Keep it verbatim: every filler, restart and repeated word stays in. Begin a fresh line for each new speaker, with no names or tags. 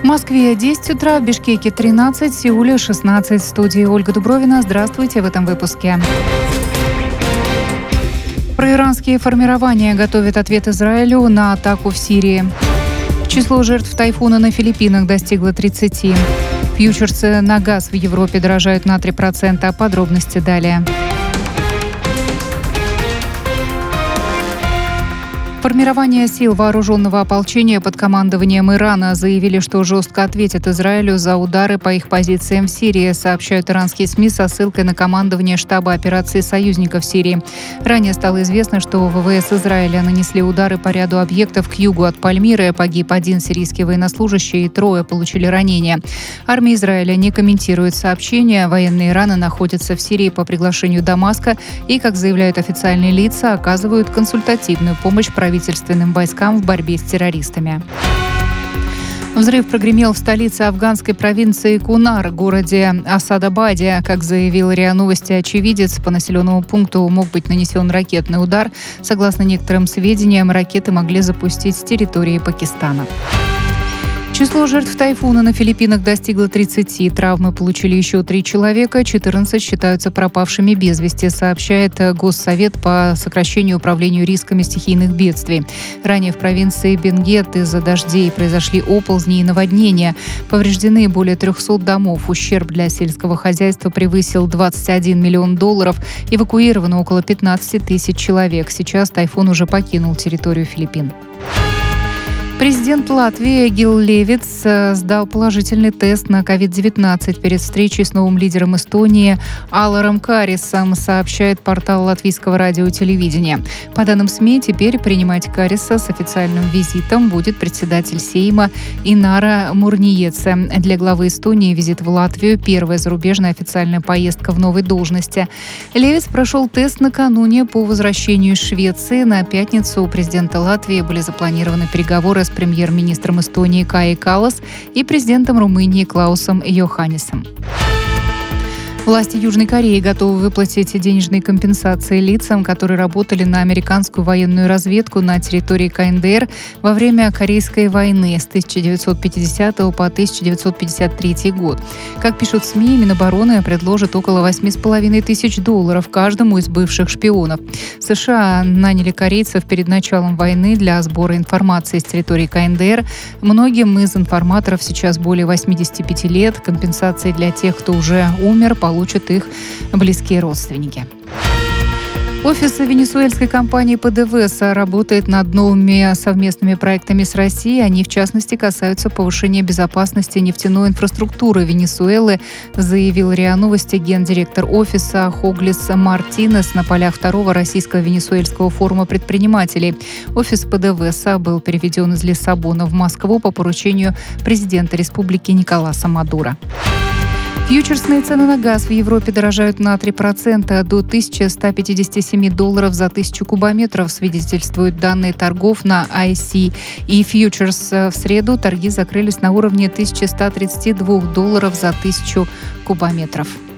В Москве десять утра, в Бишкеке тринадцать, в Сеуле шестнадцать. В студии Ольга Дубровина. Здравствуйте в этом выпуске. Проиранские формирования готовят ответ Израилю на атаку в Сирии. Число жертв тайфуна на Филиппинах достигло тридцати. Фьючерсы на газ в Европе дорожают на три процента. Подробности далее. Формирование сил вооруженного ополчения под командованием Ирана заявили, что жестко ответят Израилю за удары по их позициям в Сирии, сообщают иранские СМИ со ссылкой на командование штаба операции союзников в Сирии. Ранее стало известно, что ВВС Израиля нанесли удары по ряду объектов к югу от Пальмиры. Погиб один сирийский военнослужащий и трое получили ранения. Армия Израиля не комментирует сообщения. Военные Ирана находятся в Сирии по приглашению Дамаска и, как заявляют официальные лица, оказывают консультативную помощь правительству правительственным войскам в борьбе с террористами. Взрыв прогремел в столице афганской провинции Кунар, городе Асадабаде. Как заявил РИА Новости очевидец, по населенному пункту мог быть нанесен ракетный удар. Согласно некоторым сведениям, ракеты могли запустить с территории Пакистана. Число жертв тайфуна на Филиппинах достигло тридцати. Травмы получили еще три человека, четырнадцать считаются пропавшими без вести, сообщает Госсовет по сокращению управлению рисками стихийных бедствий. Ранее в провинции Бенгет из-за дождей произошли оползни и наводнения. Повреждены более трехсот домов. Ущерб для сельского хозяйства превысил двадцать один миллион долларов. Эвакуировано около пятнадцати тысяч человек. Сейчас тайфун уже покинул территорию Филиппин. Президент Латвии Эгил Левитс сдал положительный тест на ковид девятнадцать перед встречей с новым лидером Эстонии Аларом Карисом, сообщает портал латвийского радио и телевидения. По данным СМИ, теперь принимать Кариса с официальным визитом будет председатель Сейма Инара Мурниеце. Для главы Эстонии визит в Латвию – первая зарубежная официальная поездка в новой должности. Левитс прошел тест накануне по возвращению из Швеции. На пятницу у президента Латвии были запланированы переговоры с премьер-министром Эстонии Каи Каллас и президентом Румынии Клаусом Йоханнисом. Власти Южной Кореи готовы выплатить денежные компенсации лицам, которые работали на американскую военную разведку на территории КНДР во время Корейской войны с тысяча девятьсот пятидесятого по тысяча девятьсот пятьдесят третий год. Как пишут СМИ, Минобороны предложит около восьми с половиной тысяч долларов каждому из бывших шпионов. США наняли корейцев перед началом войны для сбора информации с территории КНДР. Многим из информаторов сейчас более восьмидесяти пяти лет. Компенсации для тех, кто уже умер, получат их близкие родственники. Офис венесуэльской компании ПДВСА работает над новыми совместными проектами с Россией. Они, в частности, касаются повышения безопасности нефтяной инфраструктуры Венесуэлы, заявил РИА Новости гендиректор офиса Хоглис Мартинес на полях второго российско-венесуэльского форума предпринимателей. Офис ПДВСА был переведен из Лиссабона в Москву по поручению президента республики Николаса Мадуро. Фьючерсные цены на газ в Европе дорожают на три процента до тысячи ста пятидесяти семи долларов за тысячу кубометров, свидетельствуют данные торгов на ай си и Futures. В среду торги закрылись на уровне тысячи ста тридцати двух долларов за тысячу кубометров.